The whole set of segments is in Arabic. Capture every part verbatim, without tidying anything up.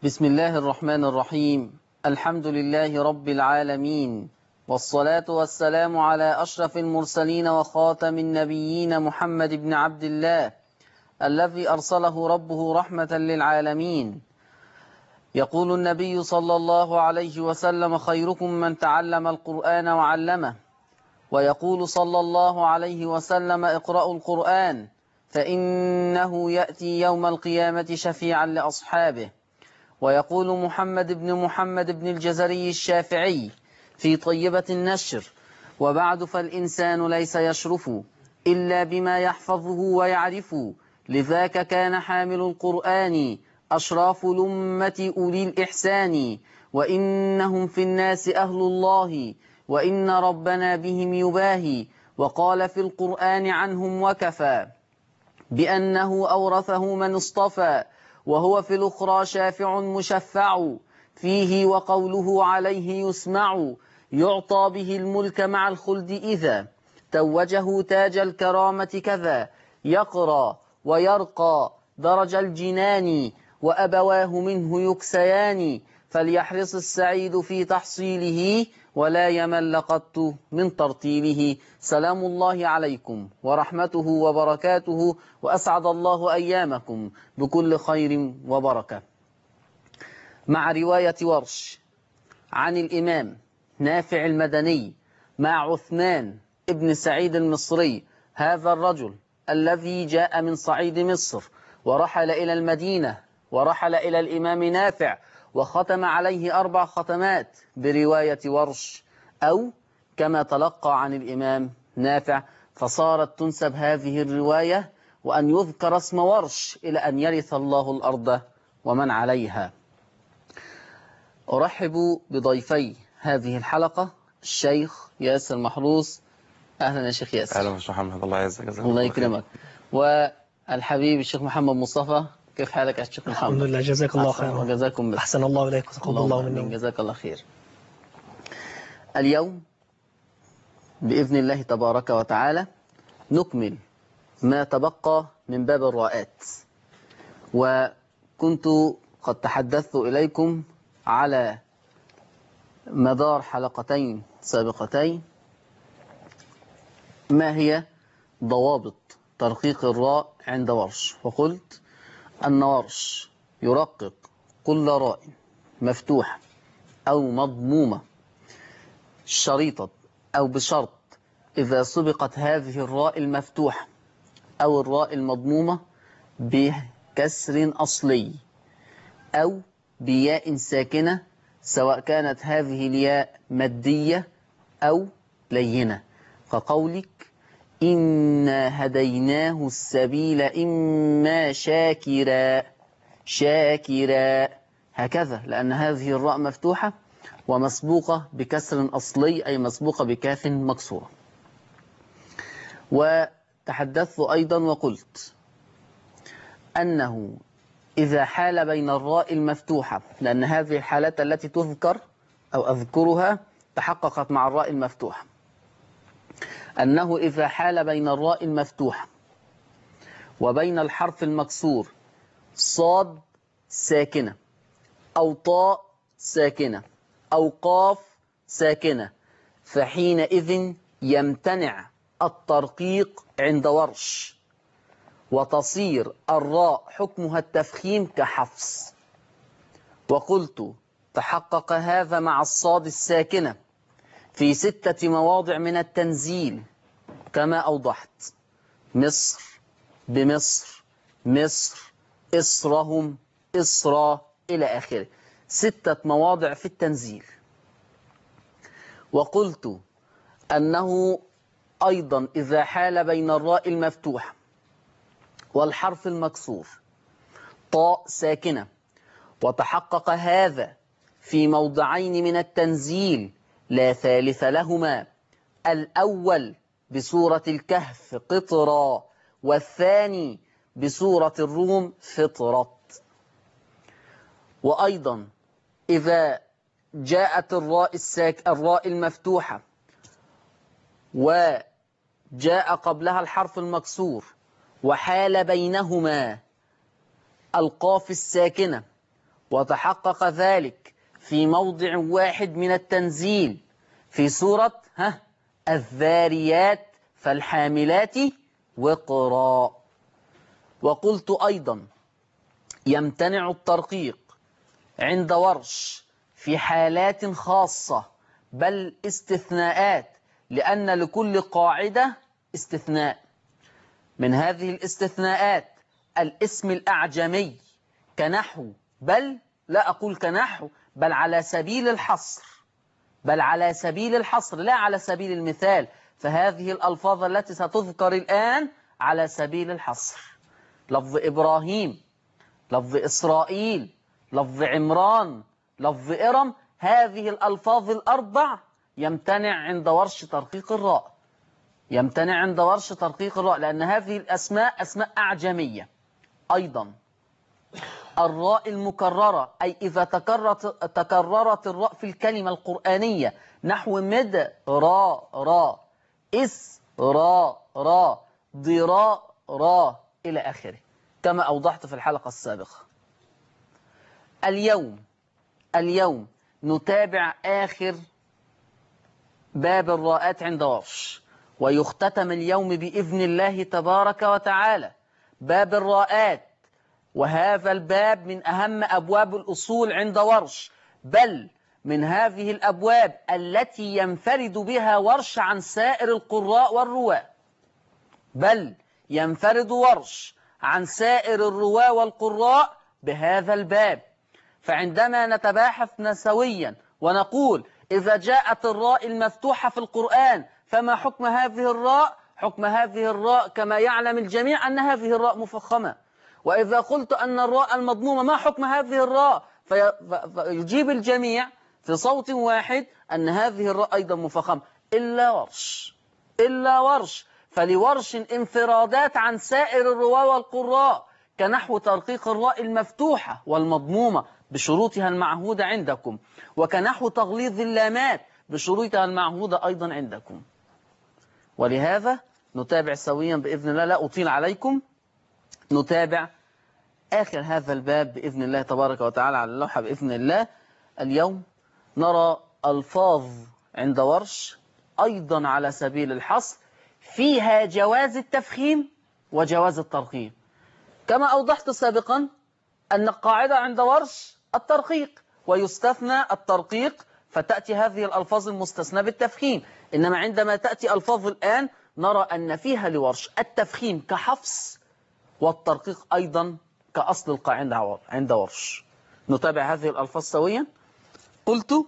بسم الله الرحمن الرحيم. الحمد لله رب العالمين، والصلاة والسلام على أشرف المرسلين وخاتم النبيين محمد بن عبد الله الذي أرسله ربه رحمة للعالمين. يقول النبي صلى الله عليه وسلم: خيركم من تعلم القرآن وعلمه. ويقول صلى الله عليه وسلم: اقرأوا القرآن فإنه يأتي يوم القيامة شفيعا لأصحابه. ويقول محمد بن محمد بن الجزري الشافعي في طيبة النشر: وبعد فالإنسان ليس يشرف إلا بما يحفظه ويعرف، لذاك كان حامل القرآن أشراف الأمة أولي الإحسان، وإنهم في الناس أهل الله وإن ربنا بهم يباهي. وقال في القرآن عنهم وكفى بأنه أورثه من اصطفى، وهو في الأخرى شافع مشفع، فيه وقوله عليه يسمع، يعطى به الملك مع الخلد إذا توجه تاج الكرامة كذا، يقرى ويرقى درج الجنان، وأبواه منه يكسيان، فليحرص السعيد في تحصيله ولا يمل قط من ترتيله. سلام الله عليكم ورحمته وبركاته، وأسعد الله أيامكم بكل خير وبركة. مع رواية ورش عن الإمام نافع المدني مع عثمان ابن سعيد المصري، هذا الرجل الذي جاء من صعيد مصر ورحل إلى المدينة ورحل إلى الإمام نافع وختم عليه أربع ختمات برواية ورش، أو كما تلقى عن الإمام نافع، فصارت تنسب هذه الرواية وأن يذكر اسم ورش إلى أن يرث الله الأرض ومن عليها. أرحب بضيفي هذه الحلقة الشيخ ياسر محروس. أهلا يا شيخ ياسر. أهلا يا شيخ محمد، الله يعزك. الله يكرمك. والحبيب الشيخ محمد مصطفى، كيف حالك يا شيخ محمد؟ الحمد لله، جزاك الله خيرا. وجزاكم بس. أحسن الله إليك وتقبل الله مني. جزاك الله خير. اليوم بإذن الله تبارك وتعالى نكمل ما تبقى من باب الراءات، وكنت قد تحدثت إليكم على مدار حلقتين سابقتين ما هي ضوابط ترقيق الراء عند ورش، وقلت أن ورش يرقق كل راء مفتوحة أو مضمومة شريطة أو بشرط إذا سبقت هذه الراء المفتوحة أو الراء المضمومة بكسر أصلي أو بياء ساكنة، سواء كانت هذه الياء مادية أو لينة، كقولك إنا هديناه السبيل إما شاكرا شاكرا، هكذا، لأن هذه الراء مفتوحة ومسبوقة بكسر أصلي، أي مسبوقة بكاف مكسورة. وتحدثت أيضا وقلت أنه إذا حال بين الراء المفتوحة، لأن هذه الحالات التي تذكر أو أذكرها تحققت مع الراء المفتوحة، أنه إذا حال بين الراء المفتوحة وبين الحرف المكسور صاد ساكنة أو طاء ساكنة أو قاف ساكنة، فحينئذ يمتنع الترقيق عند ورش، وتصير الراء حكمها التفخيم كحفص. وقلت تحقق هذا مع الصاد الساكنة في ستة مواضع من التنزيل كما أوضحت: مصر، بمصر، مصر، إصرهم، إصرا، إلى آخره، ستة مواضع في التنزيل. وقلت أنه أيضا إذا حال بين الراء المفتوحة والحرف المكسور طاء ساكنة، وتحقق هذا في موضعين من التنزيل لا ثالث لهما: الأول بسورة الكهف قطرا، والثاني بسورة الروم فطرت. وأيضا إذا جاءت الراء الساك الراء المفتوحة وجاء قبلها الحرف المكسور وحال بينهما القاف الساكنة وتحقق ذلك في موضع واحد من التنزيل في سورة ها الذاريات فالحاملات وقرا. وقلت أيضا يمتنع الترقيق عند ورش في حالات خاصة بل استثناءات، لأن لكل قاعدة استثناء. من هذه الاستثناءات الاسم الأعجمي كنحو، بل لا أقول كنحو، بل على سبيل الحصر، بل على سبيل الحصر لا على سبيل المثال، فهذه الألفاظ التي ستذكر الآن على سبيل الحصر. لفظ إبراهيم، لفظ إسرائيل، لفظ عمران، لفظ إرم، هذه الألفاظ الأربع يمتنع عند ورش ترقيق الراء، يمتنع عند ورش ترقيق الراء لأن هذه الأسماء أسماء أعجمية. أيضا الراء المكررة، أي إذا تكررت, تكررت الراء في الكلمة القرآنية نحو مد را را، إس را را، ضراء را إلى آخره، كما أوضحت في الحلقة السابقة. اليوم اليوم نتابع آخر باب الراءات عند ورش، ويختتم اليوم بإذن الله تبارك وتعالى باب الراءات، وهذا الباب من أهم أبواب الأصول عند ورش، بل من هذه الأبواب التي ينفرد بها ورش عن سائر القراء والرواة، بل ينفرد ورش عن سائر الرواة والقراء بهذا الباب. فعندما نتباحث سويا ونقول إذا جاءت الراء المفتوحة في القرآن فما حكم هذه الراء؟ حكم هذه الراء كما يعلم الجميع أن هذه الراء مفخمة. وإذا قلت أن الراء المضمومة ما حكم هذه الراء؟ فيجيب الجميع في صوت واحد أن هذه الراء أيضا مفخمة، إلا ورش، إلا ورش، فلورش انفرادات عن سائر الرواة والقراء، كنحو ترقيق الراء المفتوحة والمضمومة بشروطها المعهودة عندكم، وكنحو تغليظ اللامات بشروطها المعهودة أيضا عندكم. ولهذا نتابع سويا بإذن الله، لا أطيل عليكم، نتابع آخر هذا الباب بإذن الله تبارك وتعالى على اللوحة بإذن الله. اليوم نرى ألفاظ عند ورش أيضا على سبيل الحصر فيها جواز التفخيم وجواز الترقيق. كما أوضحت سابقا أن القاعدة عند ورش الترقيق، ويستثنى الترقيق فتأتي هذه الألفاظ المستثنى بالتفخيم. إنما عندما تأتي ألفاظ الآن نرى أن فيها لورش التفخيم كحفص، والترقيق أيضا كأصل القاعدة عند ورش. نتابع هذه الألفاظ سويا. قلت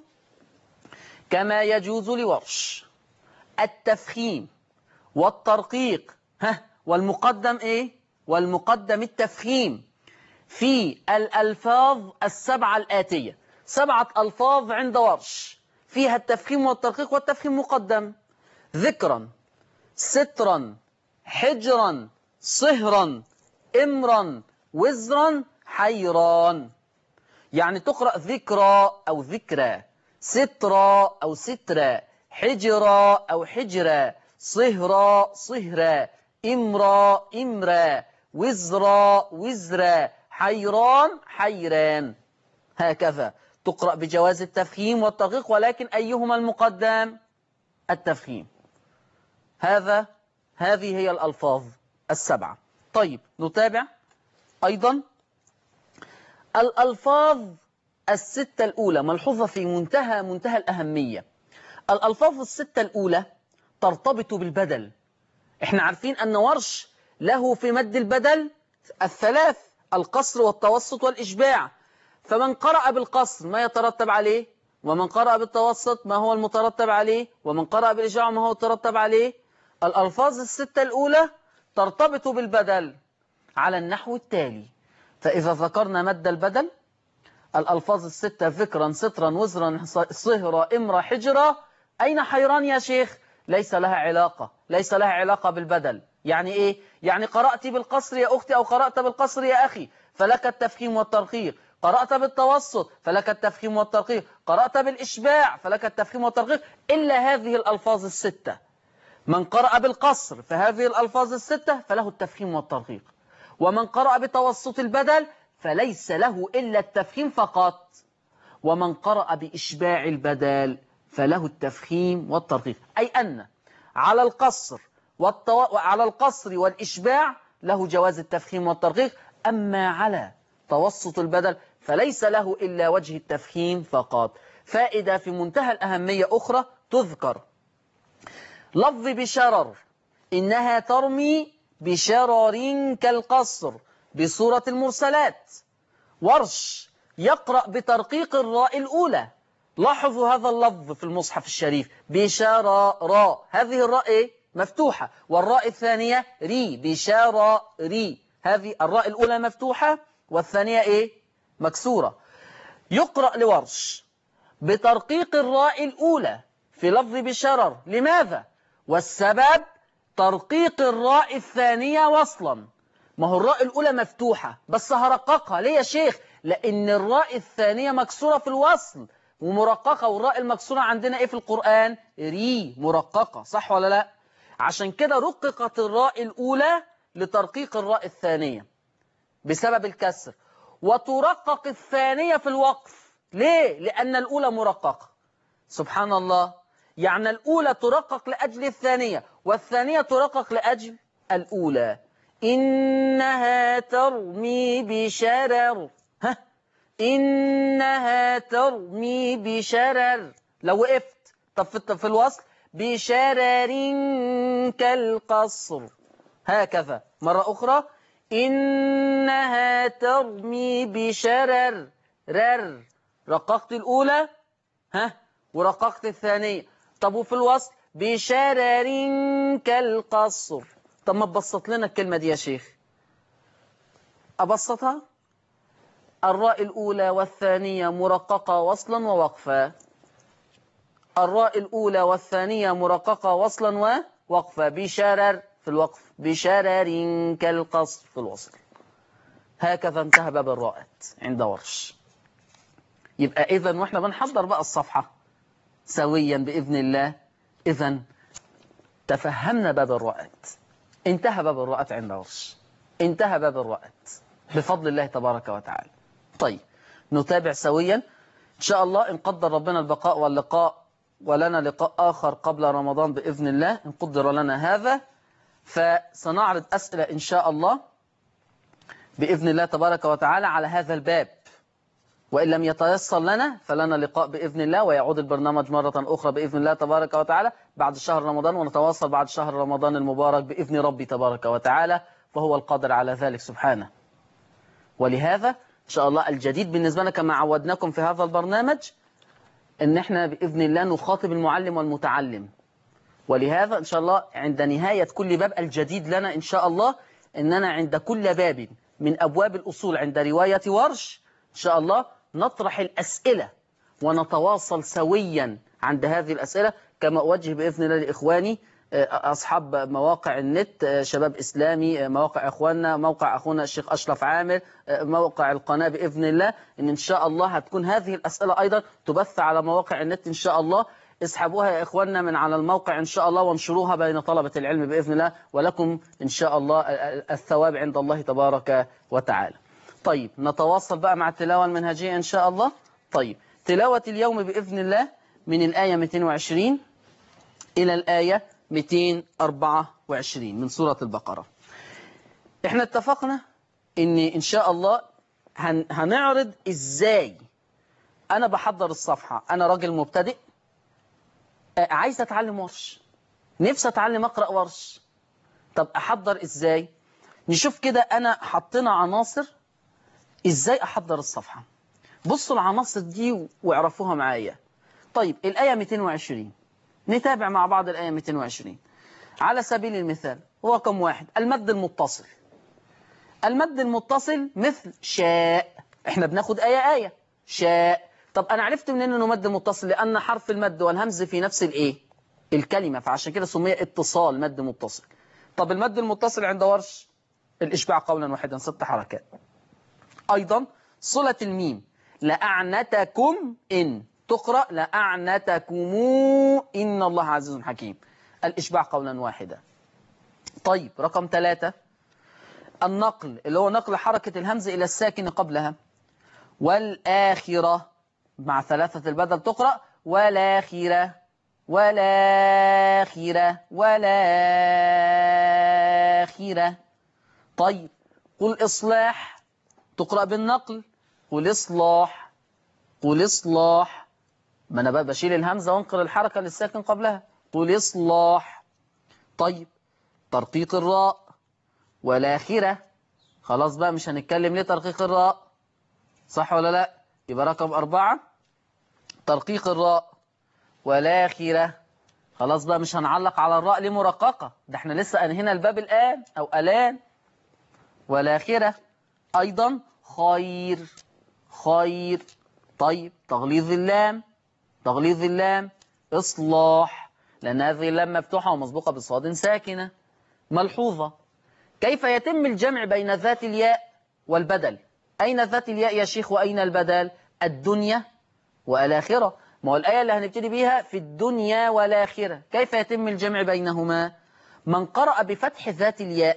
كما يجوز لورش التفخيم والترقيق، ها والمقدم إيه؟ والمقدم التفخيم في الألفاظ السبعة الآتية. سبعة ألفاظ عند ورش فيها التفخيم والترقيق، والتفخيم مقدم: ذكرا، سترا، حجرا، صهرا، امرا، وزرا، حيران. يعني تقرأ ذكرى أو ذكرى، سترى أو سترى، حجرى أو حجرى، صهرى صهرى، امرا امرا، وزرا وزرا، حيران حيران. هكذا تقرأ بجواز التفخيم والترقيق، ولكن أيهما المقدم؟ التفخيم. هذا هذه هي الألفاظ السبعة. طيب نتابع أيضا الألفاظ الستة الأولى، ملحوظة في منتهى منتهى الأهمية. الألفاظ الستة الأولى ترتبط بالبدل. احنا عارفين أن ورش له في مد البدل الثلاث: القصر والتوسط والإشباع. فمن قرأ بالقصر ما يترتب عليه، ومن قرأ بالتوسط ما هو المترتب عليه، ومن قرأ بالإشباع ما هو يترتب عليه. الألفاظ الستة الأولى ترتبط بالبدل على النحو التالي. فإذا ذكرنا مد البدل، الألفاظ الستة: ذكرا، سترا، وزرا، صهرا، امرا، حجرا. أين حيران يا شيخ؟ ليس لها علاقة، ليس لها علاقة بالبدل. يعني إيه؟ يعني قرأت بالقصر يا أختي أو قرأت بالقصر يا أخي فلك التفخيم والترقيق، قرأت بالتوسط فلك التفخيم والترقيق، قرأت بالإشباع فلك التفخيم والترقيق، إلا هذه الألفاظ الستة. من قرأ بالقصر فهذه الألفاظ الستة فله التفخيم والترقيق، ومن قرأ بتوسط البدل فليس له إلا التفخيم فقط، ومن قرأ بإشباع البدال فله التفخيم والترقيق، أي أن على القصر والطو... على القصر والإشباع له جواز التفخيم والترقيق، أما على توسط البدل فليس له إلا وجه التفخيم فقط. فائدة في منتهى الأهمية أخرى تذكر: لفظ بشرر إنها ترمي بشرر كالقصر بصورة المرسلات. ورش يقرأ بترقيق الراء الأولى. لاحظوا هذا اللفظ في المصحف الشريف: بشرر، هذه الراء إيه؟ مفتوحة، والراء الثانية ري، بشرر ري، هذه الراء الأولى مفتوحة والثانية إيه؟ مكسورة. يقرأ لورش بترقيق الراء الأولى في لفظ بشرر. لماذا؟ والسبب ترقيق الراء الثانية وصلا. ما هو الراء الأولى مفتوحة بس هرققها ليه يا شيخ؟ لأن الراء الثانية مكسورة في الوصل ومرققة، والراء المكسورة عندنا إيه في القرآن؟ ري، مرققة، صح ولا لا؟ عشان كده رققت الراء الأولى لترقيق الراء الثانية بسبب الكسر، وترقق الثانية في الوقف. ليه؟ لأن الأولى مرققة. سبحان الله، يعني الأولى ترقق لأجل الثانية والثانية ترقق لأجل الأولى. إنها ترمي بشرر، ها، إنها ترمي بشرر. لو وقفت طب في, في الوصل بشرر كالقصر، هكذا مرة أخرى: إنها ترمي بشرر، رر، رققت الأولى ها ورققت الثانية. طب وفي الوصل بشرر كالقصر. طب ما تبسط لنا الكلمة دي يا شيخ؟ أبسطها: الراء الأولى والثانية مرققة وصلا ووقفا، الراء الأولى والثانية مرققة وصلا ووقفا، بشرر في الوقف، بشرر كالقصر في الوصل. هكذا انتهى باب الراءات عند ورش. يبقى إذن وإحنا بنحضر بقى الصفحة سويا بإذن الله، إذن تفهمنا باب الراءات. انتهى باب الراءات عند ورش، انتهى باب الراءات بفضل الله تبارك وتعالى. طيب نتابع سويا إن شاء الله، إن قدر ربنا البقاء واللقاء ولنا لقاء آخر قبل رمضان بإذن الله، إن قدر لنا هذا، فسنعرض أسئلة إن شاء الله بإذن الله تبارك وتعالى على هذا الباب. وإن لم يتيسر لنا فلنا لقاء بإذن الله، ويعود البرنامج مرة أخرى بإذن الله تبارك وتعالى بعد شهر رمضان، ونتواصل بعد شهر رمضان المبارك بإذن ربي تبارك وتعالى، فهو القادر على ذلك سبحانه. ولهذا إن شاء الله الجديد بالنسبة لنا كما عودناكم في هذا البرنامج إن إحنا بإذن الله نخاطب المعلم والمتعلم. ولهذا إن شاء الله عند نهاية كل باب الجديد لنا إن شاء الله إننا عند كل باب من أبواب الأصول عند رواية ورش إن شاء الله نطرح الأسئلة ونتواصل سويا عند هذه الأسئلة، كما أوجه بإذن الله لإخواني أصحاب مواقع النت، شباب إسلامي، مواقع إخواننا، موقع أخونا الشيخ أشرف عامر، موقع القناة بإذن الله، إن إن شاء الله هتكون هذه الأسئلة أيضا تبث على مواقع النت إن شاء الله. اسحبوها يا إخواننا من على الموقع إن شاء الله وانشروها بين طلبة العلم بإذن الله، ولكم إن شاء الله الثواب عند الله تبارك وتعالى. طيب نتواصل بقى مع التلاوة المنهجية إن شاء الله. طيب تلاوة اليوم بإذن الله من الآية مئتين وعشرين إلى الآية مئتين وأربعة وعشرين من سورة البقرة. إحنا اتفقنا إن إن شاء الله هن هنعرض إزاي أنا بحضر الصفحة. أنا راجل مبتدئ عايز أتعلم ورش، نفسي أتعلم أقرأ ورش، طب أحضر إزاي؟ نشوف كده. أنا حطينا عناصر إزاي أحضر الصفحة. بصوا العناصر دي واعرفوها معايا. طيب الآية مئتين وعشرين، نتابع مع بعض الآية مئتين وعشرين. على سبيل المثال هو رقم واحد المد المتصل. المد المتصل مثل شاء، احنا بناخد آية آية. شاء، طب أنا عرفت منين إنه مد متصل؟ لأن حرف المد والهمز في نفس الإيه؟ الكلمة، فعشان كده سمي اتصال مد متصل. طب المد المتصل عند ورش الإشباع قولا واحدا ست حركات. أيضا صلة الميم لأعنتكم إن تقرأ لأعنتكم إن الله عزيز حكيم، الإشباع قولا واحدا. طيب رقم ثلاثة النقل اللي هو نقل حركة الهمز إلى الساكن قبلها. والآخرة مع ثلاثة البدل تقرأ والآخرة والآخرة والآخرة. طيب قل إصلاح تقرأ بالنقل، قل إصلاح قل إصلاح، ما أنا بقى بشيل الهمزة وانقل الحركة للساكن قبلها، قل إصلاح. طيب ترقيق الراء والآخرة، خلاص بقى مش هنتكلم ليه ترقيق الراء، صح ولا لا؟ يبقى رقم أربعة ترقيق الراء والآخرة. خلاص بقى مش هنعلق على الراء ليه مرققة، ده احنا لسه أنهينا الباب الآن أو الآن. والآخرة أيضا خير خير. طيب تغليظ اللام تغليظ اللام إصلاح، لأن هذه اللام مفتوحة ومسبوقة بصاد ساكنة. ملحوظة، كيف يتم الجمع بين ذات الياء والبدل؟ أين ذات الياء يا شيخ وأين البدل؟ الدنيا والآخرة، ما هو الآية اللي هنبتدي بيها في الدنيا والآخرة، كيف يتم الجمع بينهما؟ من قرأ بفتح ذات الياء،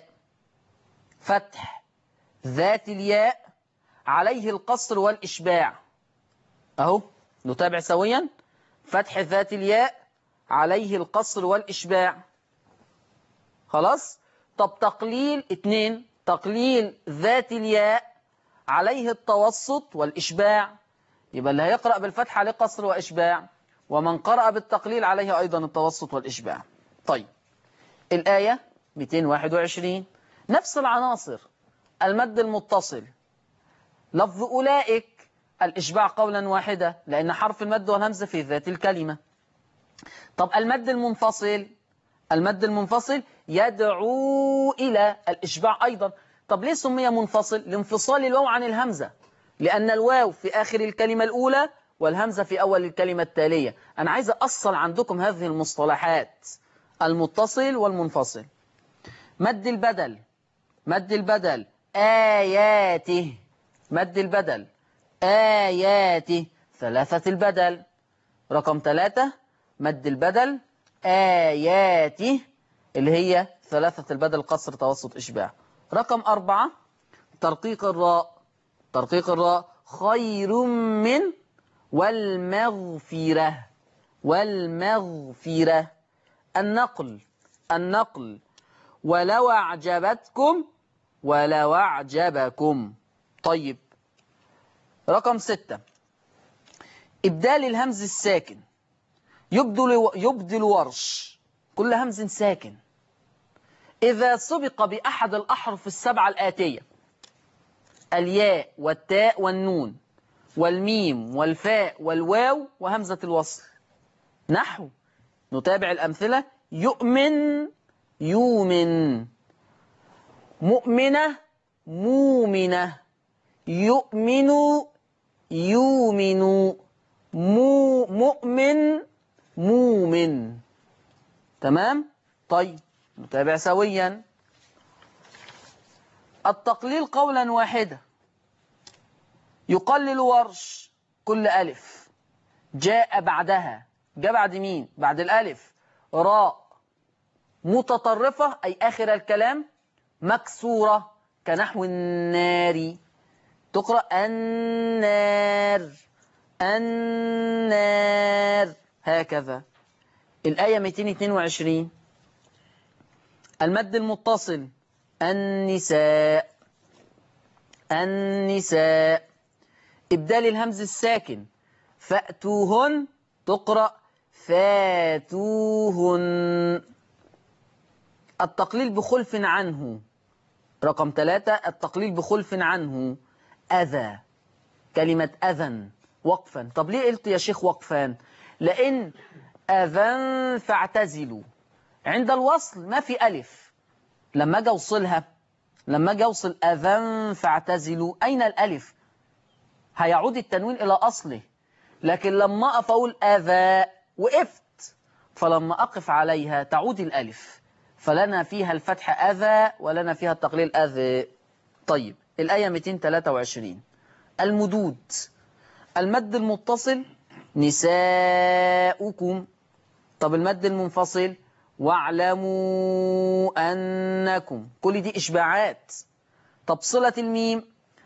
فتح ذات الياء عليه القصر والإشباع. أهو نتابع سويا، فتح ذات الياء عليه القصر والإشباع. خلاص. طب تقليل اتنين، تقليل ذات الياء عليه التوسط والإشباع، يبقى اللي هيقرأ بالفتح عليه قصر وإشباع، ومن قرأ بالتقليل عليه أيضا التوسط والإشباع. طيب الآية مئتين وواحد وعشرين نفس العناصر، المد المتصل لفظ أولئك الإشباع قولا واحدة لأن حرف المد والهمزة في ذات الكلمة. طب المد المنفصل، المد المنفصل يدعو إلى الإشباع أيضا. طب ليه سمي منفصل؟ لانفصال الواو عن الهمزة، لأن الواو في آخر الكلمة الأولى والهمزة في أول الكلمة التالية. أنا عايز أصل عندكم هذه المصطلحات، المتصل والمنفصل. مد البدل، مد البدل آياته، مد البدل آياته، ثلاثة البدل. رقم ثلاثة مد البدل آياته اللي هي ثلاثة البدل قصر توسط إشباع. رقم أربعة ترقيق الراء، ترقيق الراء خير من والمغفرة، والمغفرة. النقل، النقل ولو أعجبتكم ولو أعجبكم. طيب رقم ستة إبدال الهمز الساكن، يبدل, يبدل ورش كل همز ساكن إذا سبق بأحد الأحرف السبعة الآتية، الياء والتاء والنون والميم والفاء والواو وهمزة الوصل. نحو نتابع الأمثلة، يؤمن يؤمن، مؤمنة مؤمنة، يؤمن يؤمن، مو مؤمن مؤمن. تمام؟ طيب نتابع سويا. التقليل قولا واحدا يقلل ورش كل ألف جاء بعدها، جاء بعد مين؟ بعد الألف راء متطرفة أي آخر الكلام مكسورة كنحو النار، تقرأ النار النار هكذا. الآية مئتين واثنين وعشرين المد المتصل النساء النساء، إبدال الهمز الساكن فأتوهن تقرأ فاتوهن. التقليل بخلف عنه، رقم ثلاثة التقليل بخلف عنه أذى، كلمة أذن وقفا. طب ليه قلت يا شيخ وقفا؟ لأن أذن فاعتزلوا عند الوصل ما في ألف، لما أجي أوصلها، لما أجي أوصل أذن فاعتزلوا أين الألف؟ هيعود التنوين إلى أصله، لكن لما أقف أقول أذى وقفت، فلما أقف عليها تعود الألف، فلنا فيها الفتح أذى ولنا فيها التقليل أذى. طيب الآية مئتين وثلاثة وعشرين المدود، المد المتصل نساؤكم. طب المد المنفصل واعلموا أنكم، كل دي إشباعات، طب صلة الميم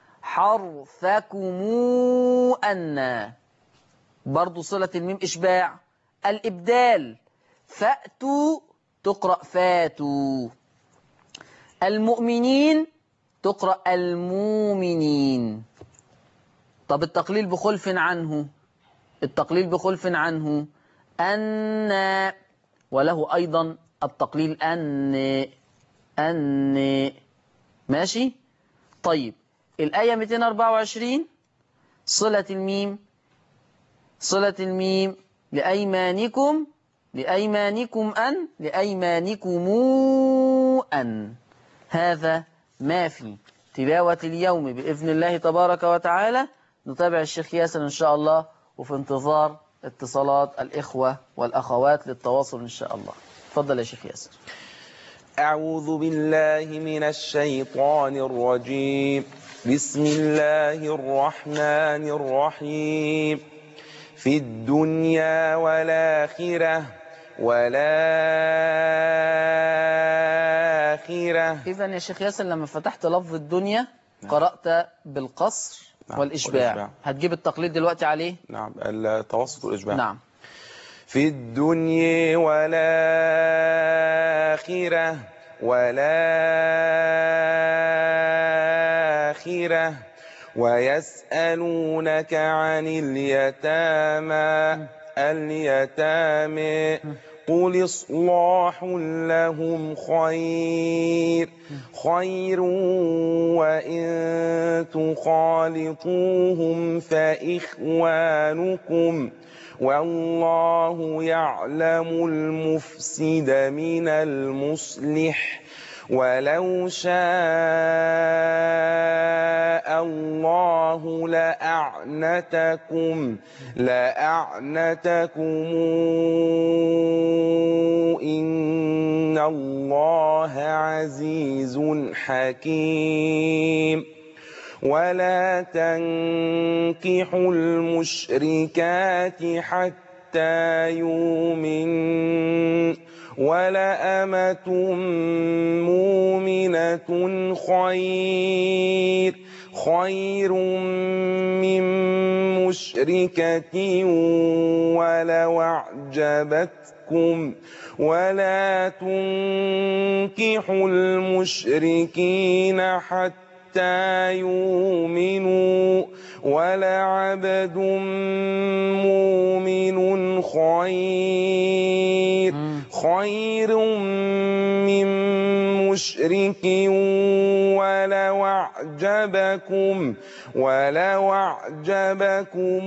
حرثكم أن، برضو صلة الميم إشباع. الإبدال فأتوا تقرأ فاتوا. المؤمنين تقرأ المؤمنين. طب التقليل بخلف عنه، التقليل بخلف عنه أن، وله أيضا التقليل أن أن. ماشي. طيب الآية مئتين وأربعة وعشرين صلة الميم، صلة الميم لأيمانكم، لأيمانكم أن، لأيمانكم أن. هذا ما في تلاوة اليوم بإذن الله تبارك وتعالى. نتابع الشيخ ياسر إن شاء الله، وفي انتظار اتصالات الإخوة والأخوات للتواصل إن شاء الله. تفضل يا شيخ ياسر. أعوذ بالله من الشيطان الرجيم. بسم الله الرحمن الرحيم. في الدنيا والآخرة والآخرة. إذن يا شيخ ياسر لما فتحت لفظ الدنيا قرأت بالقصر نعم. والإشباع. والإشباع. هتجيب التقليد دلوقتي عليه؟ نعم، التوسط والإشباع. نعم. في الدنيا والآخرة والآخرة ويسألونك عن اليتامى اليتامى قل إصلاح لهم خير خير وإن تخالطوهم فإخوانكم والله يعلم المفسد من المصلح ولو شاء الله لأعنتكم لأعنتكم إن الله عزيز حكيم. ولا تنكحوا المشركات حتى يؤمنوا ولأمة مؤمنة خير خير من مشركة ولو أعجبتكم ولا تنكحوا المشركين حتى حتى يؤمنوا ولعبد مؤمن خير خير من مشرك ولو أعجبكم ولو أعجبكم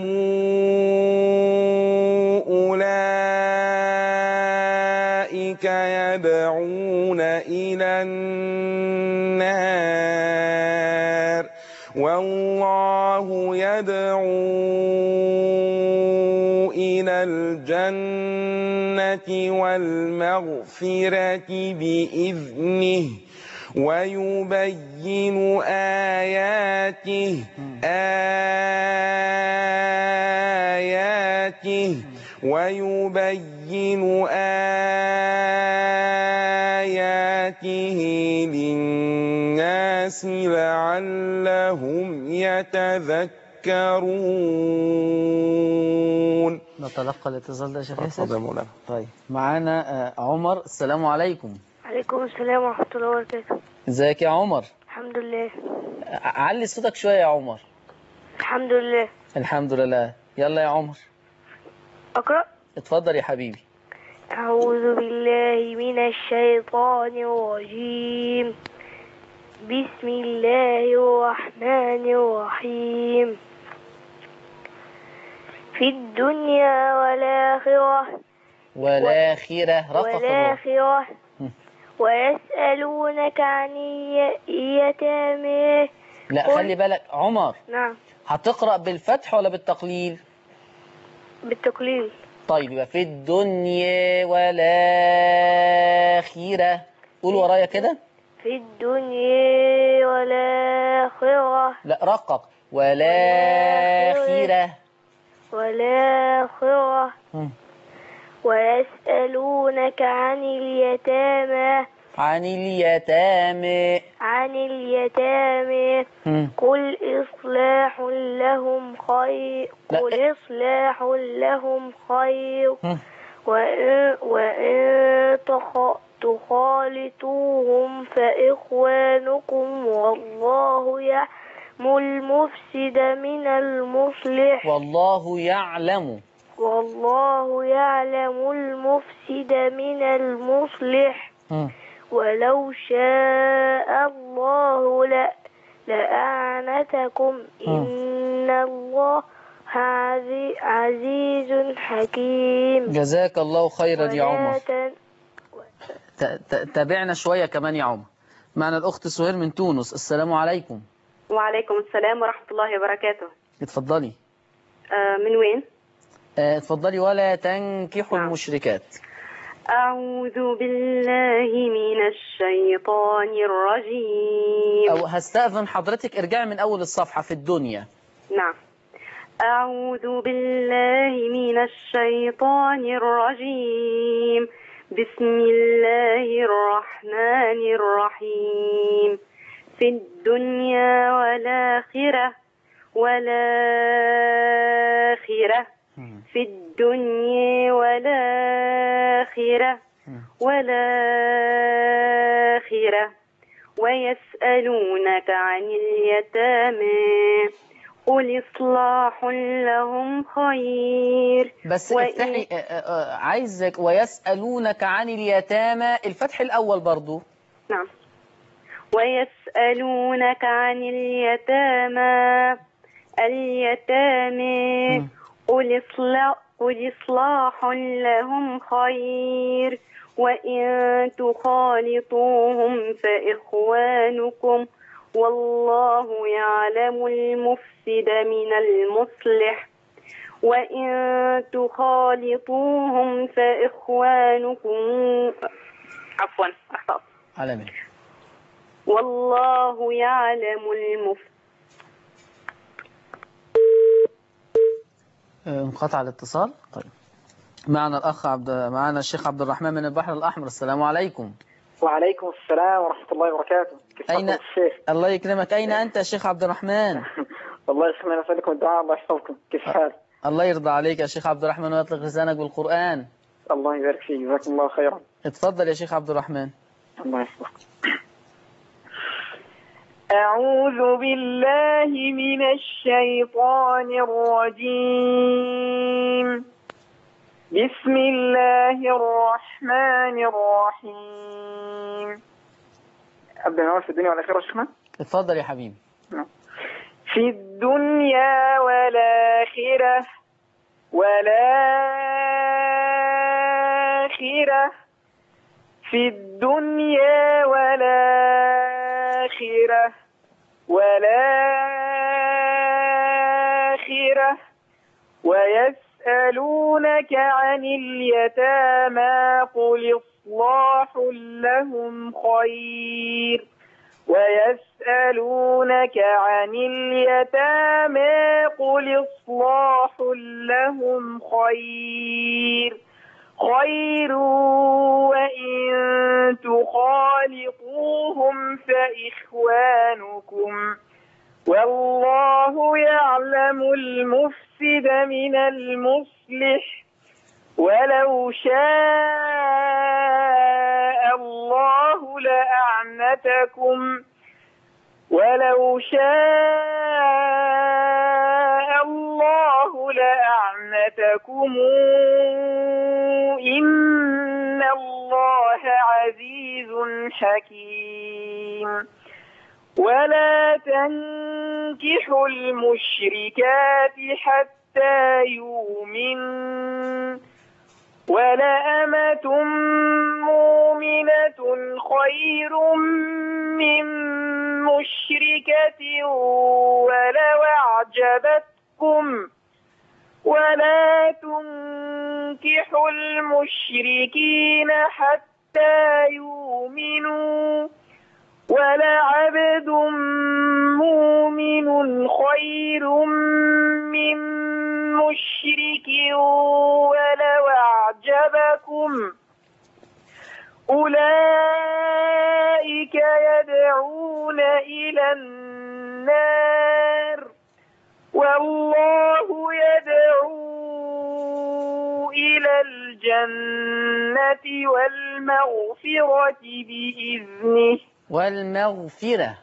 أولئك يدعون إلى النار والله يدعو إلى الجنة والمغفرة بإذنه ويبين آياته آياته ويبين آياته للناس لعلهم يتذكرون. نتلقى الاتصال ده يا شيخ ياسر. اتفضل يا مولانا. طيب معانا آه، عمر. السلام عليكم. عليكم السلام ورحمة الله وبركاته. ازيك يا عمر؟ الحمد لله. ع- علي صوتك شوية يا عمر. الحمد لله. الحمد لله. يلا يا عمر أقرأ. اتفضل يا حبيبي. أعوذ بالله من الشيطان الرجيم. بسم الله الرحمن الرحيم. في الدنيا والآخرة والآخرة رفق الروح. والآخرة ويسألونك عن اليتامى. لا قل- خلي بالك عمر، نعم هتقرأ بالفتح ولا بالتقليل؟ بالتقليل. طيب يبقى في الدنيا والآخرة. قول ورايا كده. في الدنيا والآخرة لا رقق. والآخرة. والآخرة مم. ويسألونك عن اليتامى عن اليتامى. عن اليتامى مم. قل إصلاح لهم خير لا. قل إصلاح لهم خير مم. وإن, وإن تخ- تخالطوهم فإخوانكم والله يعلم المفسد من المصلح والله يعلم. والله يعلم المفسد من المصلح مم. ولو شاء الله ل- لأعنتكم إن الله عزي- عزيز حكيم جزاك الله خيرا يا عمر. ولا تن- ت- ت- تابعنا شوية كمان يا عمر. معنا الأخت سهير من تونس. السلام عليكم. وعليكم السلام ورحمة الله وبركاته. اتفضلي. آه من وين؟ آه، اتفضلي. ولا تنكحوا نعم. المشركات. أعوذ بالله من الشيطان الرجيم. أو هستأذن حضرتك ارجعي من أول الصفحة في الدنيا. نعم. أعوذ بالله من الشيطان الرجيم. بسم الله الرحمن الرحيم. في الدنيا والآخرة والآخرة في الدنيا والآخرة والآخرة ويسألونك عن اليتامى قل إصلاح لهم خير. بس وإن- افتحي. آه، آه، آه، عايزك ويسألونك عن اليتامى. الفتح الأول برضو. نعم. ويسألونك عن اليتامى اليتامى مم. قل إصلاح قل إصلاح لهم خير وإن تخالطوهم فإخوانكم والله يعلم المفسد من المصلح وإن تخالطوهم فإخوانكم عفوا أخطأت على مين؟ والله يعلم المفسد. آه، انقطع الاتصال. طيب. معنا الأخ عبد معنا الشيخ عبد الرحمن من البحر الأحمر. السلام عليكم. وعليكم السلام ورحمة الله وبركاته. كيف أين حالكم الشيخ؟ الله يكرمك. أين أنت يا شيخ عبد الرحمن؟ والله يا شيخنا نسألكم الدعاء الله يحفظكم. كيف حال؟ الله يرضى عليك يا شيخ عبد الرحمن ويطلق لسانك بالقرآن. الله يبارك فيك جزاكم الله خيرا. اتفضل يا شيخ عبد الرحمن. الله يحفظك. أعوذ بالله من الشيطان الرجيم. بسم الله الرحمن الرحيم. أبدأ نقول في الدنيا والآخرة شيخنا؟ اتفضل يا حبيبي. في الدنيا والآخرة والآخرة في الدنيا والآخرة والآخرة ويسألونك عن اليتامى قل إصلاح لهم خير ويسألونك عن اليتامى قل إصلاح لهم خير خير وإن تخالطوهم فإخوانكم والله يعلم المفسد من المصلح ولو شاء الله لأعنتكم ولو شاء الله لأعنتكم إن الله عزيز حكيم ولا تنكحوا المشركات حتى يؤمنوا ولأمة مؤمنة خير من مشركة ولو أعجبتكم ولا تنكحوا المشركين حتى يؤمنوا ولعبد مؤمن خير من مشرك ولو أعجبكم أولئك يدعون إلى النار والله يدعو إلى الجنة والمغفرة بإذنه والمغفرة.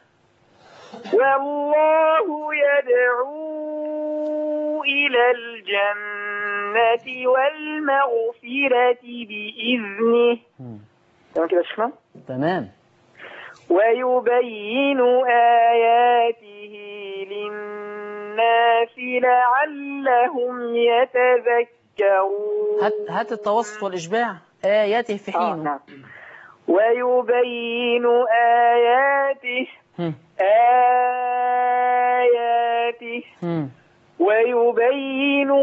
والله يدعو إلى الجنة والمغفرة بإذنه. تمام كده يا شيخنا؟ تمام. ويبين آياته للناس لعلهم يتذكرون. هات هات التوسط والإشباع. آياته في حين. آه نعم. ويبين آياته هم. آياته هم. ويبين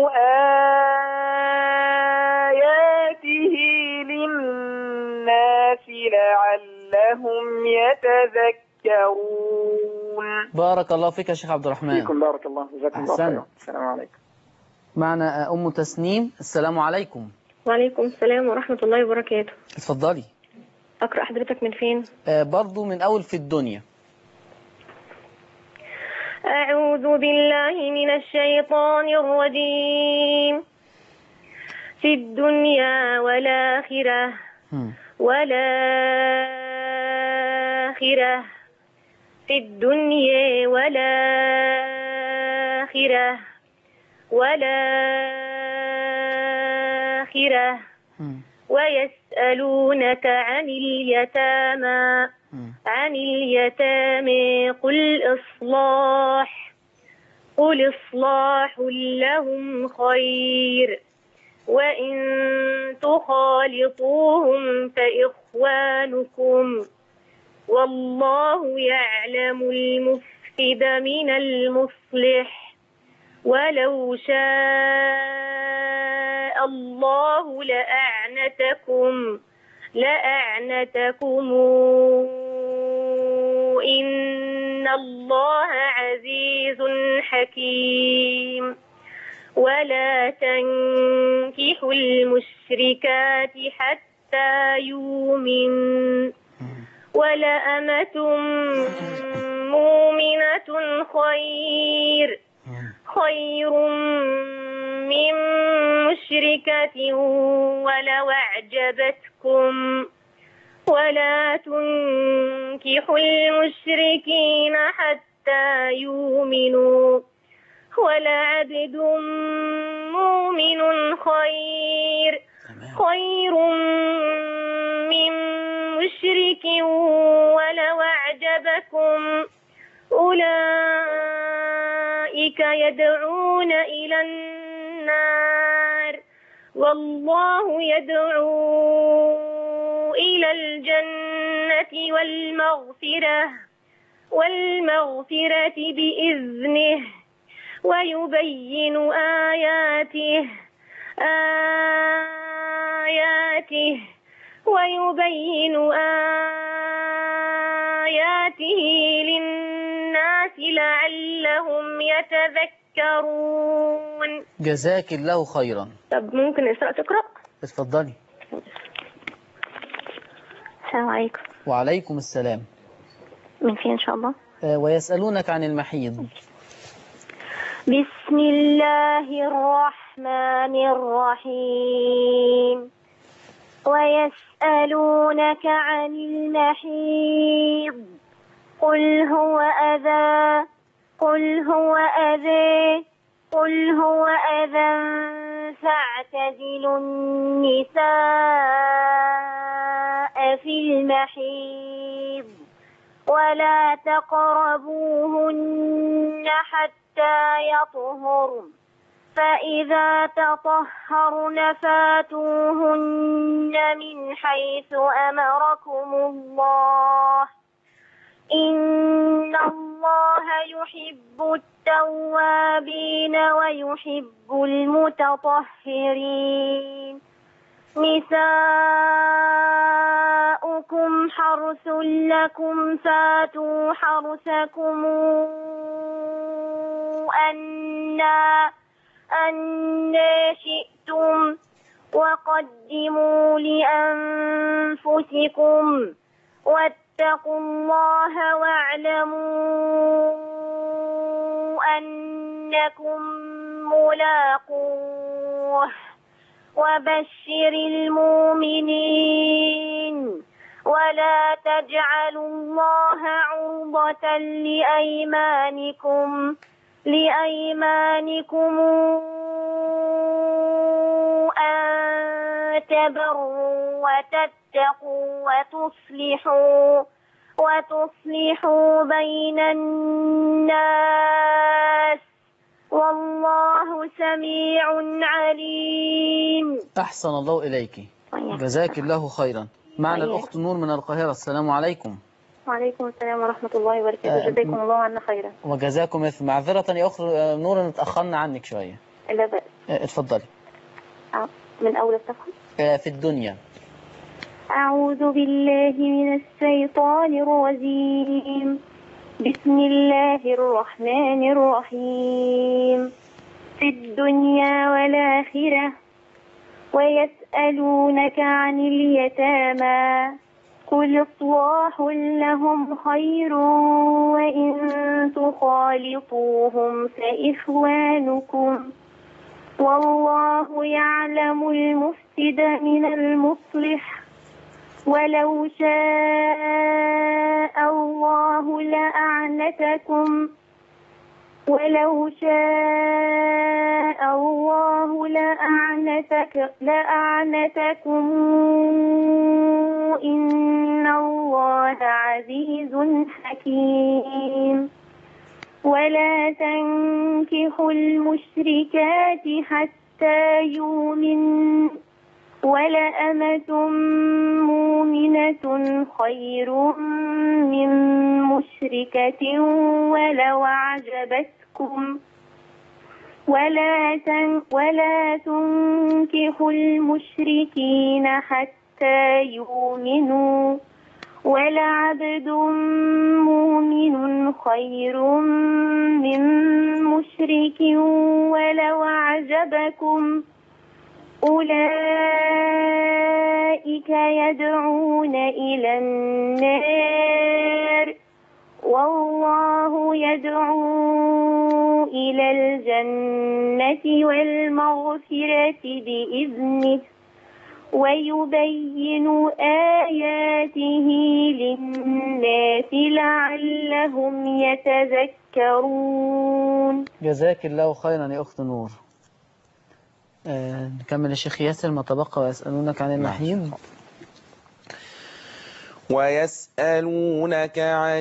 آياته للناس لعلهم يتذكرون. بارك الله فيك يا شيخ عبد الرحمن. فيكم بارك الله، جزاكم الله خيرا. السلام عليكم. معنا أم تسنيم. السلام عليكم. وعليكم السلام ورحمة الله وبركاته. اتفضلي. أقرأ حضرتك من فين؟ آه برضو من أول في الدنيا. أعوذ بالله من الشيطان الرجيم. في الدنيا والآخرة والآخرة في الدنيا والآخرة والآخرة ويسألونك عن اليتامى عن اليتامى قل إصلاح قل إصلاح لهم خير وإن تخالطوهم فإخوانكم والله يعلم المفسد من المصلح ولو شاء الله لأعنتكم لأعنتكم إن الله عزيز حكيم ولا تنكحوا المشركات حتى يؤمنوا ولأمة مؤمنة خير خير من مشركة ولو أعجبتكم ولا تنكحوا المشركين حتى يؤمنوا ولعبد مؤمن خير خير من مشرك ولو أعجبكم أولئك يدعون إلى النار والله يدعو إلى الجنة والمغفرة والمغفرة بإذنه ويبين آياته آياته ويبين آياته للناس لعلهم يتذكرون. جزاك الله خيرا. طب ممكن إسراء تقرأ؟ اتفضلي. السلام عليكم. وعليكم السلام. من فين إن شاء الله؟ آه ويسألونك عن المحيض. بسم الله الرحمن الرحيم. ويسألونك عن المحيض قل هو أذى قل هو أذى قل هو أذى فاعتزلوا النساء في المحيض ولا تقربوهن حتى يطهرن فإذا تطهرن فاتوهن من حيث أمركم الله إن الله يحب التوابين ويحب المتطهرين نساؤكم حرث لكم فاتوا حرثكم أنا أن شئتم وقدموا لأنفسكم واتقوا الله واعلموا أنكم ملاقوه وبشر المؤمنين ولا تجعلوا الله عرضة لأيمانكم لأيمانكم أن تبروا وتتقوا وتصلحوا وتصلحوا بين الناس والله سميع عليم. أحسن الله إليك، جزاك الله خيرا. معنا الأخت نور من القاهرة. السلام عليكم. وعليكم السلام ورحمة الله وبركاته. جزاكم الله عنا خيرا. وجزاكم مثل. معذرة يا أخت نور اتأخرنا عنك شوية. لا بأس. اتفضلي. من أول الصفحة. في الدنيا. أعوذ بالله من الشيطان الرجيم. بسم الله الرحمن الرحيم. في الدنيا والآخرة ويسألونك عن اليتامى قل إصلاح لهم خير وإن تخالطوهم فإخوانكم والله يعلم المفسد من المصلح ولو شاء الله لأعنتكم ولو شاء الله لأعنتك لأعنتكم إن الله عزيز حكيم. ولا تنكحوا المشركات حتى يؤمنوا ولأمة مؤمنة خير من مشركة ولو أعجبتكم ولا تن ولا تنكحوا المشركين حتى يؤمنوا ولعبد مؤمن خير من مشرك ولو أعجبكم أولئك يدعون إلى النار والله يدعو إلى الجنة والمغفرة بإذنه ويبين آياته للناس لعلهم يتذكرون. جزاك الله خيرا يا أخت نور. آه، نكمل الشيخ ياسر. ما تبقى ويسألونك عن المحيض. ويسألونك عن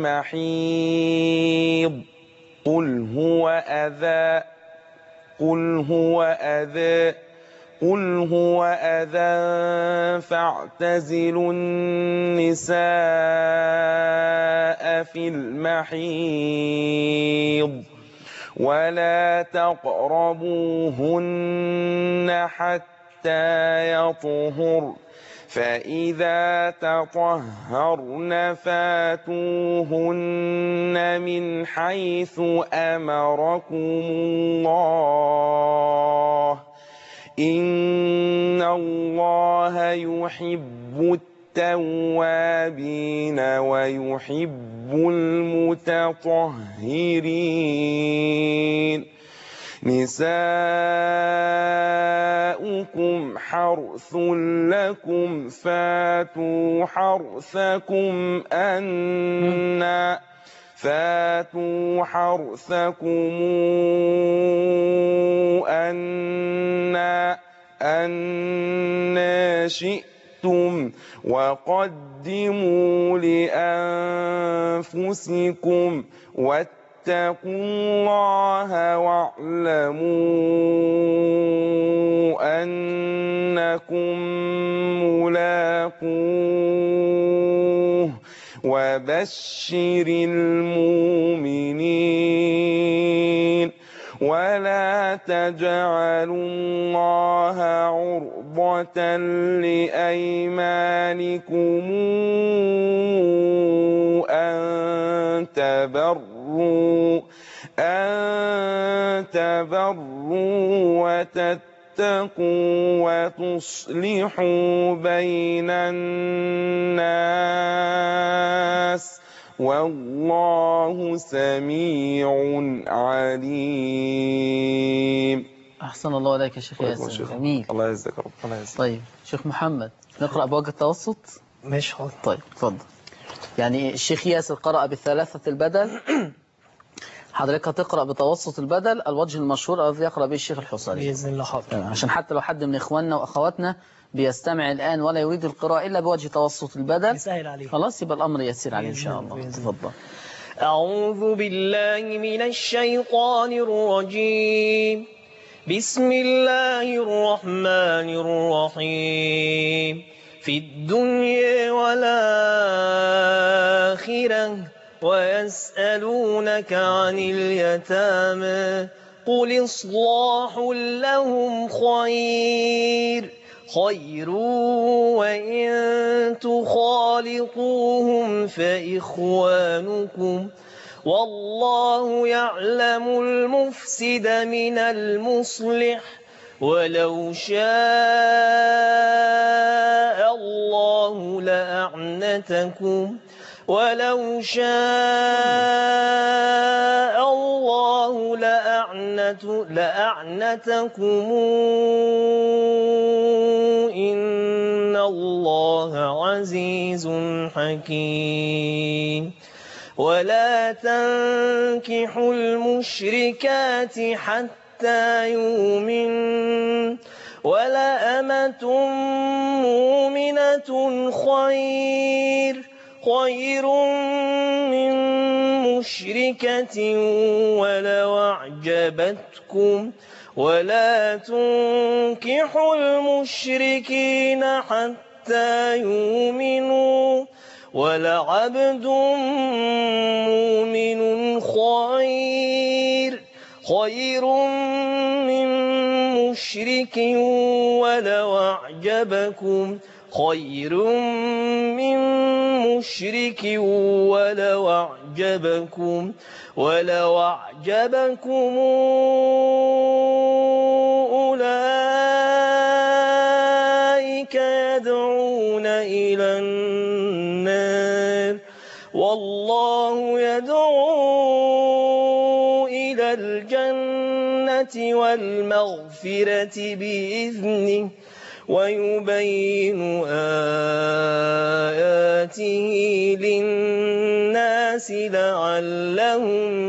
المحيض قل هو أذى قل هو أذى قل هو أذى فاعتزلوا النساء في المحيض ولا تقربوهن حتى يطهر فإذا تطهرن فاتوهن من حيث أمركم الله إن الله يحب التوابين ويحب المتطهرين. نساؤكم حرث لكم فاتوا حرثكم أنا فاتوا حرثكم أنا أنا شئتم وقدموا لأنفسكم واتقوا الله واعلموا أنكم ملاقوه وبشر المؤمنين. ولا تجعلوا الله عرضة لأيمانكم أن تبروا أن تبروا وتتقوا وتصلحوا بين الناس والله سميع عليم. أحسن الله عليك يا شيخ ياسر، جميل. الله يعزك يا رب. الله يعزك. طيب شيخ محمد نقرأ بوجه التوسط. ماشي حاضر. طيب اتفضل. يعني الشيخ ياسر قرأ بثلاثة البدل، حضرتك هتقرأ بتوسط البدل، الوجه المشهور الذي يقرأ به الشيخ الحصري بإذن الله. حاضر. عشان حتى لو حد من إخواننا وأخواتنا بيستمع الآن ولا يريد القراءة إلا بوجه توسط البدل، يسهل عليه، خلاص يبقى الأمر يسير عليه إن شاء الله. تفضل. أعوذ بالله من الشيطان الرجيم. بسم الله الرحمن الرحيم. في الدنيا والآخرة ويسألونك عن اليتامى قل إصلاح لهم خير خير وإن تخالطوهم فإخوانكم والله يعلم المفسد من المصلح ولو شاء الله لأعنتكم ولو شاء الله لأعنت لأعنتكم إن الله عزيز حكيم. ولا تنكحوا المشركات حتى يؤمنوا ولأمة مؤمنة خير خير من مشركة ولو أعجبتكم ولا تنكحوا المشركين حتى يؤمنوا ولعبد مؤمن خير خير من مشرك ولو أعجبكم خير من مشرك ولو أعجبكم ولو أعجبكم أولئك يدعون إلى النار والله يدعو إلى الجنة والمغفرة بإذنه ويبين آياته للناس لعلهم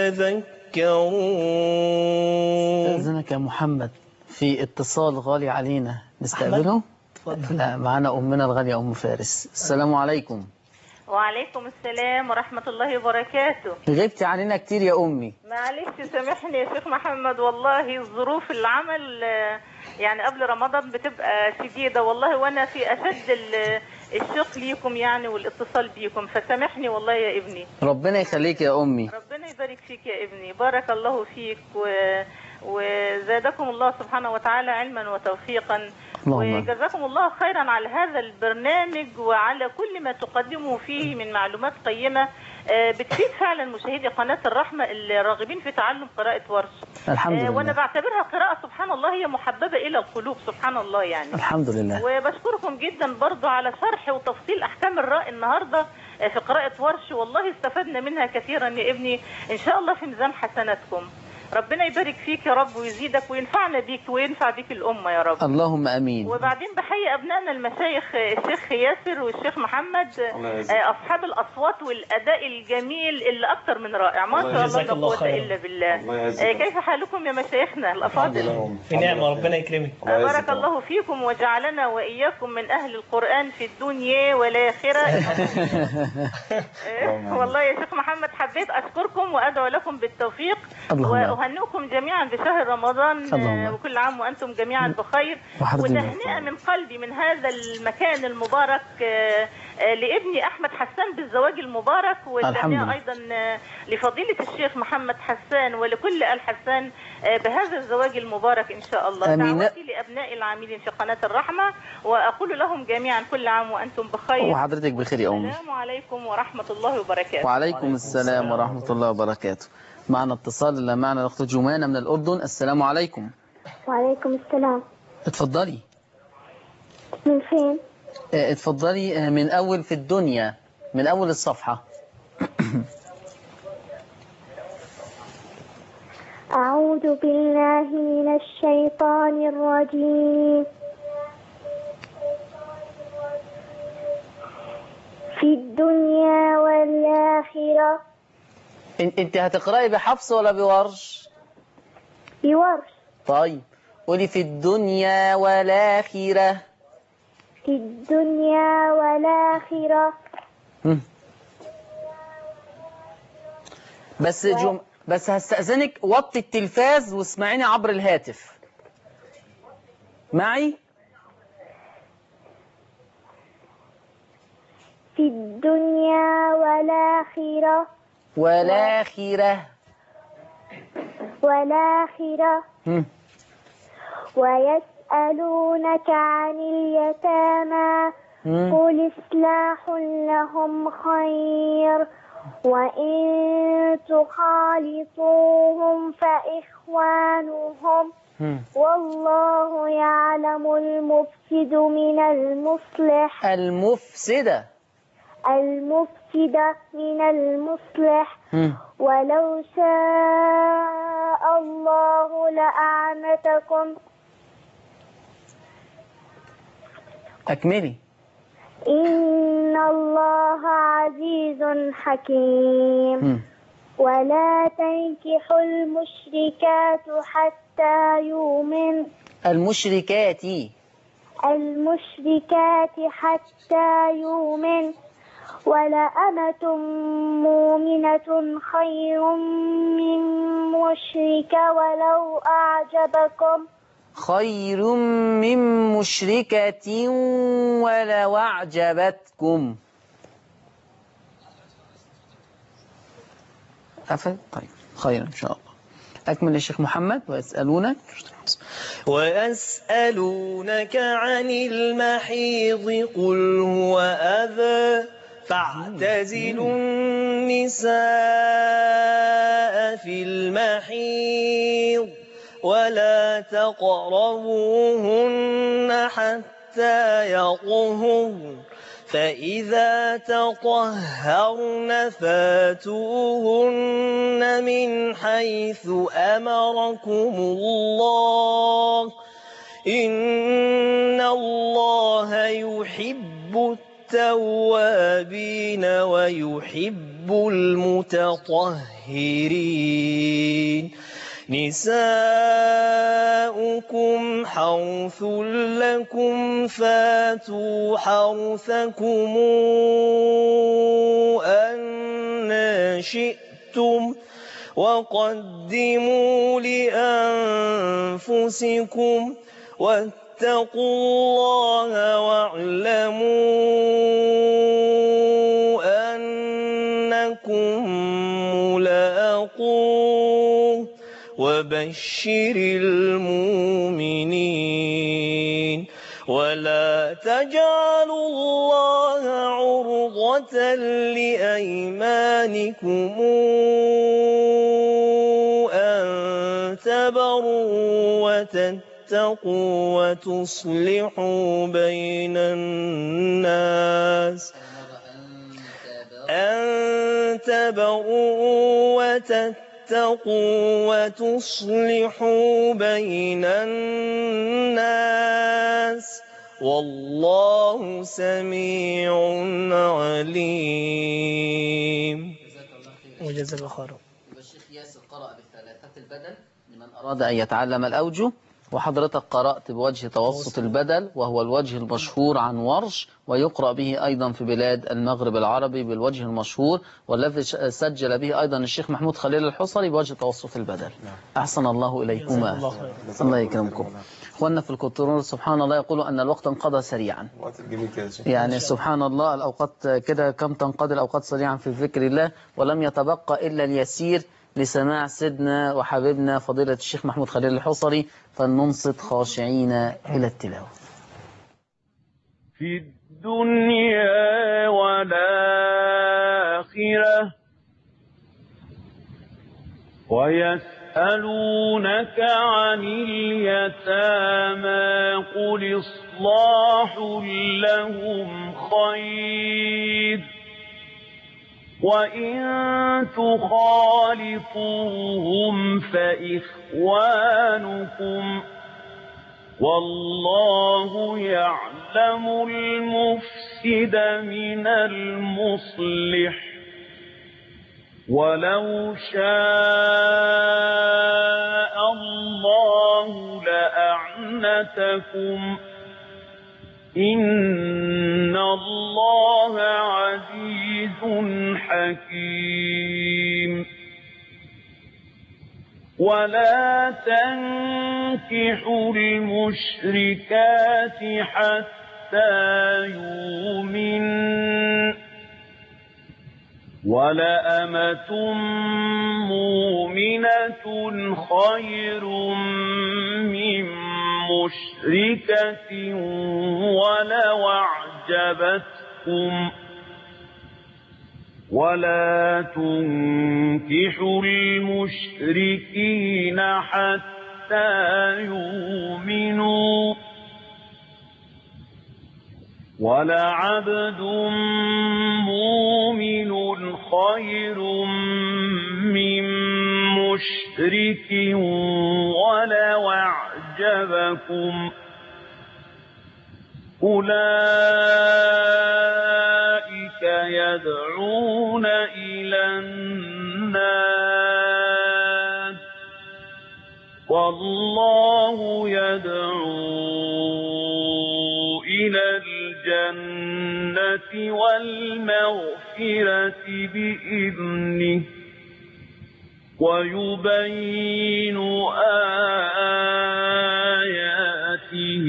يتذكرون. أذنك يا محمد في اتصال غالي علينا نستقبله. لا معنا أمنا الغالية أم فارس. السلام عليكم. وعليكم السلام ورحمة الله وبركاته. غبتي علينا كتير يا أمي. معلش سامحني يا شيخ محمد، والله ظروف العمل يعني قبل رمضان بتبقى شديدة والله، وأنا في أشد الشوق ليكم يعني والاتصال بيكم، فسامحني والله يا ابني. ربنا يخليك يا أمي. ربنا يبارك فيك يا ابني، بارك الله فيك و... وزادكم الله سبحانه وتعالى علما وتوفيقا، وجزاكم الله خيرا على هذا البرنامج وعلى كل ما تقدمه فيه من معلومات قيمة بتفيد فعلا مشاهدي قناة الرحمة الراغبين في تعلم قراءة ورش. الحمد لله. وانا بعتبرها قراءة سبحان الله هي محببة الى القلوب سبحان الله يعني. الحمد لله. وبشكركم جدا برضو على شرح وتفصيل احكام الراء النهاردة في قراءة ورش، والله استفدنا منها كثيرا يا ابني، ان شاء الله في ميزان حسناتكم. ربنا يبارك فيك يا رب ويزيدك وينفعنا بيك وينفع بيك الأمة يا رب. اللهم أمين. وبعدين بحيي أبنائنا المشايخ الشيخ ياسر والشيخ محمد أصحاب الأصوات والأداء الجميل اللي أكثر من رائع، ما شاء الله لا قوة إلا بالله. كيف حالكم يا مشايخنا الأفاضل؟ في نعمة ربنا يكرمك. بارك الله فيكم وجعلنا وإياكم من أهل القرآن في الدنيا والآخرة. والله يا شيخ محمد حبيت أشكركم وأدعو لكم بالتوفيق وأهنئكم جميعا بشهر رمضان وكل عام وأنتم جميعا بخير، وتهنئة من قلبي من هذا المكان المبارك لابني أحمد حسان بالزواج المبارك، والتهنئة أيضا لفضيلة الشيخ محمد حسان ولكل آل حسان بهذا الزواج المبارك إن شاء الله. دعوتي لأبناء العاملين في قناة الرحمة وأقول لهم جميعا كل عام وأنتم بخير. وحضرتك بخير يا أمي. السلام عليكم ورحمة الله وبركاته. وعليكم السلام ورحمة الله وبركاته. معنا اتصال، معنا الأخت جمانة من الأردن. السلام عليكم. وعليكم السلام. اتفضلي. من فين؟ اه اتفضلي اه من أول في الدنيا، من أول الصفحة. أعوذ بالله من الشيطان الرجيم. في الدنيا والآخرة. انت هتقرأي بحفص ولا بورش؟ بورش. طيب قولي في الدنيا والآخرة. في الدنيا والآخرة. هم. بس و... جم... بس هستأذنك وطي التلفاز واسمعيني عبر الهاتف معي. في الدنيا والآخرة. والآخرة. والآخرة. هم. ويسألونك عن اليتامى قل إصلاح لهم خير وإن تخالطوهم فإخوانهم والله يعلم المفسد من المصلح. المفسدة. المفسد من المصلح. ولو شاء الله لأعنتكم. أكملي. إن الله عزيز حكيم. م. ولا تنكحوا المشركات حتى يؤمن. المشركات. المشركات حتى يؤمن. ولأمة مؤمنة خير من مشركة ولو أعجبكم. خير من مشركة ولو أعجبتكم. أفل؟ طيب خير إن شاء الله. أكمل الشيخ محمد. ويسألونك ويسألونك عن المحيض قل هو أذى فاعتزلوا النساء في المحيض ولا تقربوهن حتى يطهرن فإذا تطهرن فاتوهن من حيث أمركم الله إن الله يحب التوابين ويحب المتطهرين نساؤكم حرث لكم فاتوا حرثكم أن شئتم وقدموا لأنفسكم واتقوا الله واعلموا أنكم ملاقوه وبشر المؤمنين ولا تجعلوا الله عرضة لأيمانكم أن تبروا وتتقوا وتصلحوا بين الناس أن تبروا وتتقوا اتقوا وتصلحوا بين الناس والله سميع عليم. وجزاك الله خيرا. الشيخ ياسر قرأ بثلاثة البدل لمن أراد أن يتعلم الأوجه، وحضرتك قرأت بوجه توسط البدل وهو الوجه المشهور عن ورش، ويقرأ به أيضا في بلاد المغرب العربي بالوجه المشهور والذي سجل به أيضا الشيخ محمود خليل الحصري بوجه توسط البدل. أحسن الله إليكما. الله يكرمكم. أخواننا في الكنترول سبحان الله يقولوا أن الوقت انقضى سريعا، يعني سبحان الله الأوقات كده كم تنقضي الأوقات سريعا في ذكر الله، ولم يتبقى إلا اليسير لسماع سيدنا وحبيبنا فضيلة الشيخ محمود خليل الحصري، فلننصت خاشعين إلى التلاوة. في الدنيا والآخرة ويسألونك ويسألونك عن اليتامى قل إصلاح لهم خير وإن تخالطوهم فإخوانكم والله يعلم المفسد من المصلح ولو شاء الله لأعنتكم إن الله عزيز حكيم ولا تنكحوا المشركات حتى يؤمنن ولأمة مؤمنة خير من مشركة ولو أعجبتكم ولا تنكحوا المشركين حتى يؤمنوا ولعبد مؤمن خير من مشرك ولو أعجبكم أولئك يدعون إلى النار والله يدعو إلى الجنة والمغفرة بإذنه ويبين آياته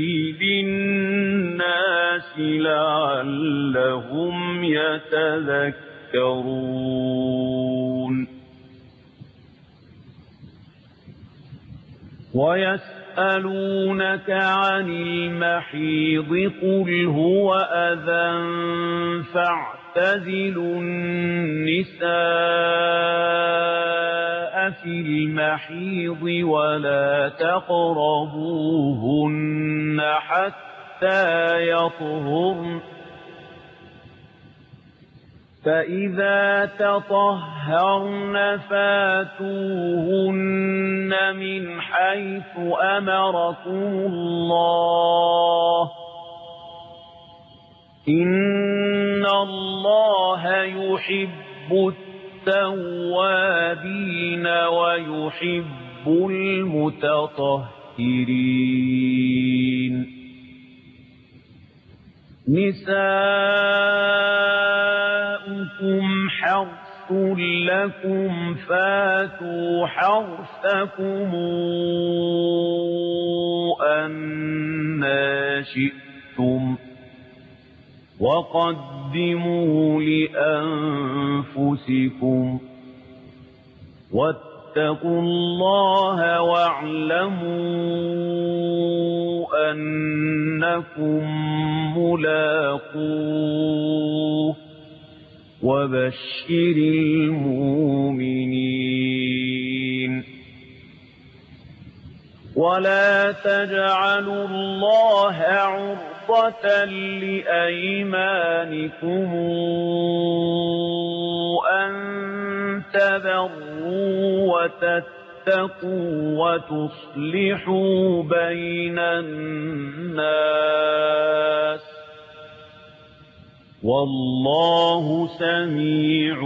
للناس لعلهم يتذكرون ويسألونك عن المحيض قل هو أذى فاعتزلوا النساء في المحيض ولا تقربوهن حتى يطهرن فإذا تطهرن فاتوهن من حيث أمركم الله إن الله يحب التوابين ويحب المتطهرين نساؤكم حرث لكم فاتوا حرثكم أنى شئتم وقدموا لأنفسكم واتقوا الله واعلموا أنكم ملاقوه وبشر المؤمنين ولا تجعلوا الله عرضة لأيمانكم أن تبروا وتتقوا وتصلحوا بين الناس والله سميع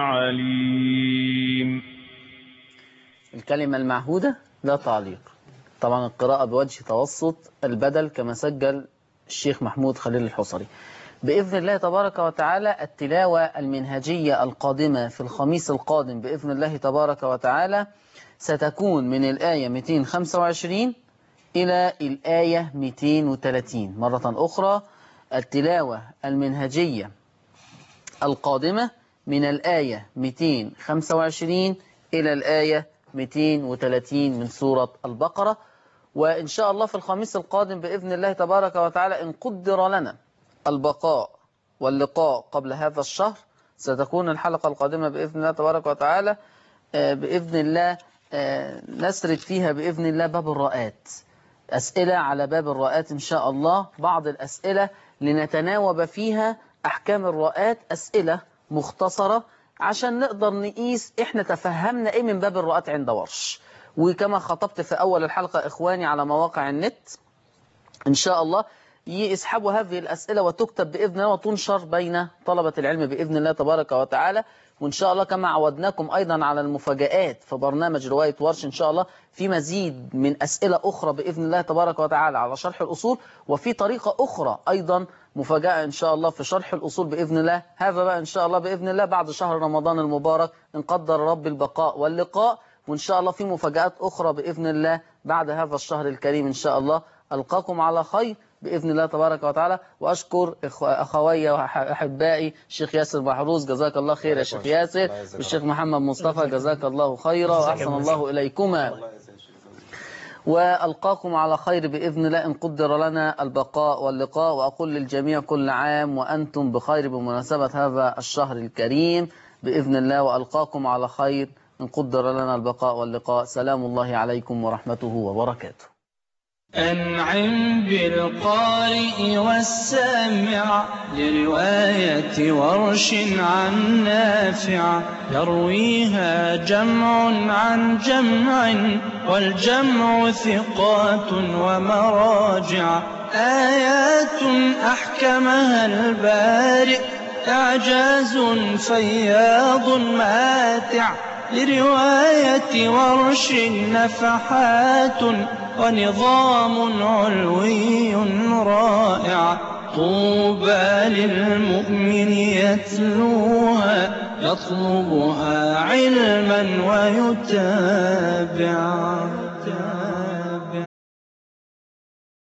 عليم. الكلمة المعهودة لا تعليق، طبعا القراءة بوجه توسط البدل كما سجل الشيخ محمود خليل الحصري. بإذن الله تبارك وتعالى التلاوة المنهجية القادمة في الخميس القادم بإذن الله تبارك وتعالى ستكون من الآية مئتين وخمسة وعشرين إلى الآية مئتين وثلاثين. مرة أخرى التلاوة المنهجية القادمة من الآية مئتين وخمسة وعشرين إلى الآية مئتين وثلاثين من سورة البقرة. وإن شاء الله في الخميس القادم بإذن الله تبارك وتعالى إن قدر لنا البقاء واللقاء قبل هذا الشهر ستكون الحلقة القادمة بإذن الله تبارك وتعالى بإذن الله نسرد فيها بإذن الله باب الراءات، أسئلة على باب الراءات إن شاء الله، بعض الأسئلة لنتناوب فيها أحكام الراءات، أسئلة مختصرة عشان نقدر نقيس إحنا تفهمنا إيه من باب الراءات عند ورش. وكما خطبت في أول الحلقة إخواني على مواقع النت إن شاء الله يسحبوا هذه الأسئلة وتكتب بإذن الله وتنشر بين طلبة العلم بإذن الله تبارك وتعالى. وإن شاء الله كما عودناكم أيضا على المفاجآت في برنامج رواية ورش إن شاء الله في مزيد من أسئلة أخرى بإذن الله تبارك وتعالى على شرح الأصول، وفي طريقة أخرى أيضا مفاجأة إن شاء الله في شرح الأصول بإذن الله. هذا بقى إن شاء الله بإذن الله بعد شهر رمضان المبارك إن قدر رب البقاء واللقاء، وإن شاء الله في مفاجآت أخرى بإذن الله بعد هذا الشهر الكريم إن شاء الله. ألقاكم على خير بإذن الله تبارك وتعالى، وأشكر أخوي وأحبائي الشيخ ياسر محروس جزاك الله خير يا شيخ ياسر، والشيخ محمد مصطفى جزاك الله خيرا وأحسن الله إليكما، وألقاكم على خير بإذن الله إن قدر لنا البقاء واللقاء. وأقول للجميع كل عام وأنتم بخير بمناسبة هذا الشهر الكريم بإذن الله، وألقاكم على خير إن قدر لنا البقاء واللقاء. سلام الله عليكم ورحمته وبركاته. أنعم بالقارئ والسامع لرواية ورش عن نافع، يرويها جمع عن جمع والجمع ثقات ومراجع، آيات أحكمها البارئ إعجاز فياض ماتع، لرواية ورش نفحات ونظام علوي رائع، طوبى للمؤمن يتلوها يطلبها علما ويتابع.